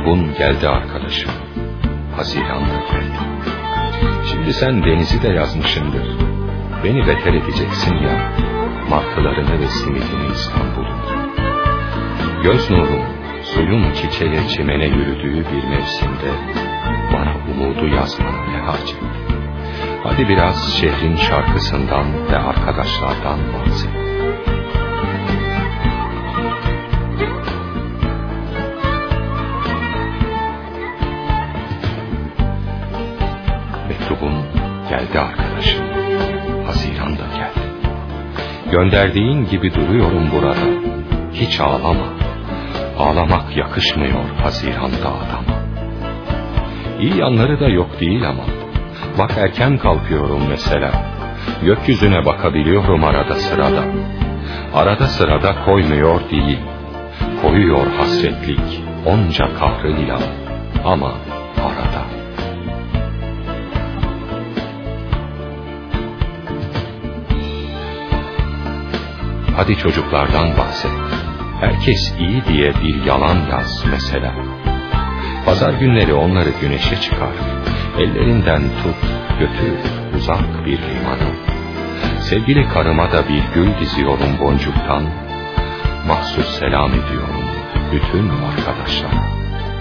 Mektubun geldi arkadaşım, Haziran'da geldi. Şimdi sen denizi de yazmışındır, beni beter edeceksin ya, martılarını ve simitini İstanbul'un. Göz nurum, suyun çiçeğe çimene yürüdüğü bir mevsimde, bana umudu yazmana ne hacet? Hadi biraz şehrin şarkısından ve arkadaşlardan bahset. Mektubun geldi arkadaşım, Haziran'da geldi. Gönderdiğin gibi duruyorum burada, hiç ağlama. Ağlamak yakışmıyor Haziran'da adama. İyi yanları da yok değil ama, bak erken kalkıyorum mesela, gökyüzüne bakabiliyorum arada sırada. Arada sırada koymuyor değil, koyuyor hasretlik onca kahrıyla, ama arada. Hadi çocuklardan bahset, herkes iyi diye bir yalan yaz mesela. Pazar günleri onları güneşe çıkar, ellerinden tut, götür uzak bir limana. Sevgili karıma da bir gül diziyorum boncuktan, mahsus selam ediyorum bütün arkadaşlara.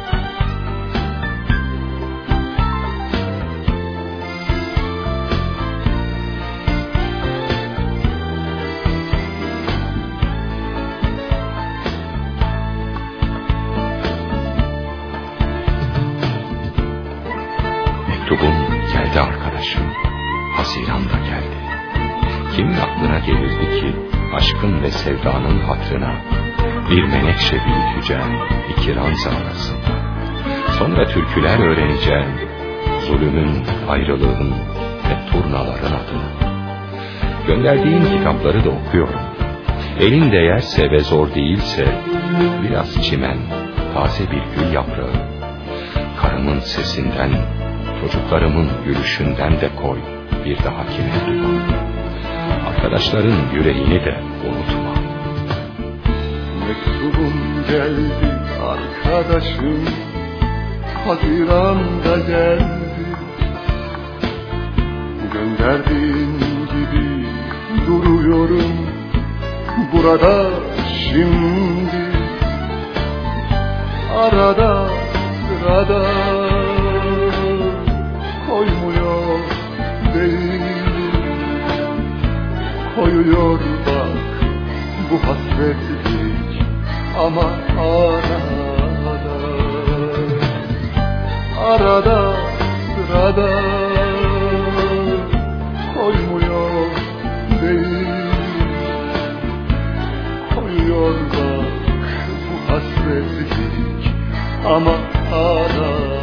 Mektubun geldi arkadaşım, Haziran'da geldi. Kimin aklına gelirdi ki aşkın ve sevdanın hatrına bir menekşe büyüteceğim iki ranza arasında. Sonra türküler öğreneceğim zulümün, ayrılığın ve turnaların adına. Gönderdiğin kitapları da okuyorum. Elin değerse ve zor değilse biraz çimen, taze bir gül yaprağı. Karımın sesinden, çocuklarımın gülüşünden de koy bir dahakine dua. Arkadaşların yüreğini de unutma. Mektubum geldi arkadaşım, Haziran'da geldi. Gönderdiğin gibi duruyorum burada şimdi. Arada sırada koymuyor değil, koyuyor bak bu hasretlik, ama arada sırada koymuyor değil, koyuyor bak bu hasretlik, ama arada.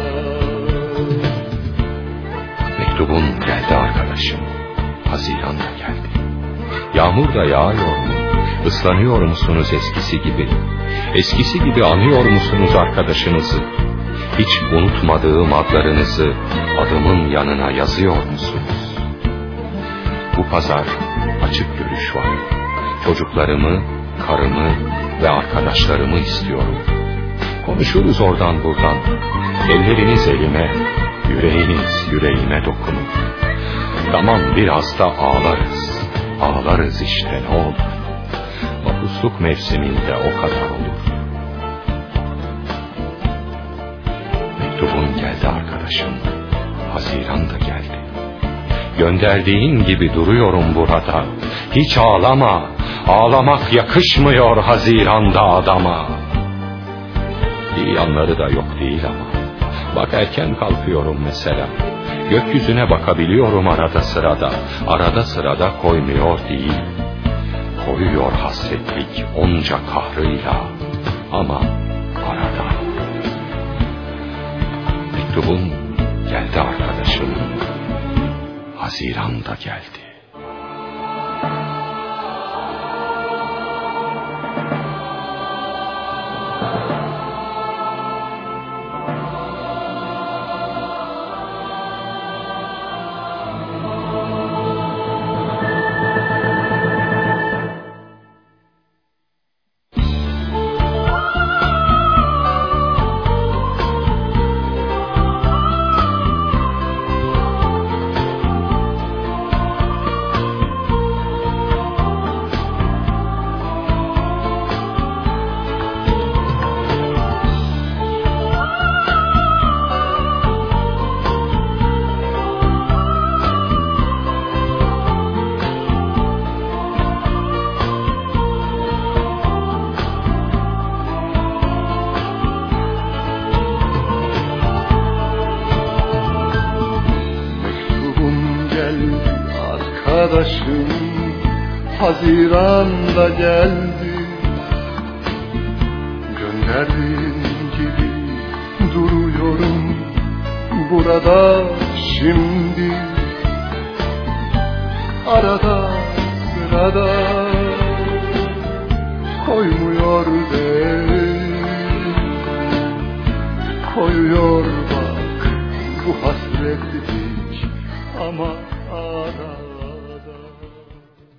Mektubun geldi arkadaşım, Haziran'da geldi. Yağmur da yağıyor mu? Islanıyor musunuz eskisi gibi? Eskisi gibi anıyor musunuz arkadaşınızı? Hiç unutmadığım adlarınızı adımın yanına yazıyor musunuz? Bu pazar açık görüş var. Çocuklarımı, karımı ve arkadaşlarımı istiyorum. Konuşuruz oradan buradan. Elleriniz elime, yüreğiniz yüreğime dokunur. Tamam, biraz da ağlarız. Ağlarız işte, ne olur. Mapusluk mevsiminde o kadar olur. Mektubun geldi arkadaşım, Haziran'da geldi. Gönderdiğin gibi duruyorum burada. Hiç ağlama, ağlamak yakışmıyor Haziran'da adama. İyi yanları da yok değil ama, bak erken kalkıyorum mesela. Gökyüzüne bakabiliyorum arada sırada. Arada sırada koymuyor değil, koyuyor hasretlik onca kahrıyla, ama arada. Mektubun geldi arkadaşım, Haziran'da geldi. arkadaşım Haziran'da geldi. Gönderdiğin gibi duruyorum burada şimdi. Arada sırada koymuyor değil, koyuyor bak bu hasretlik ama ara.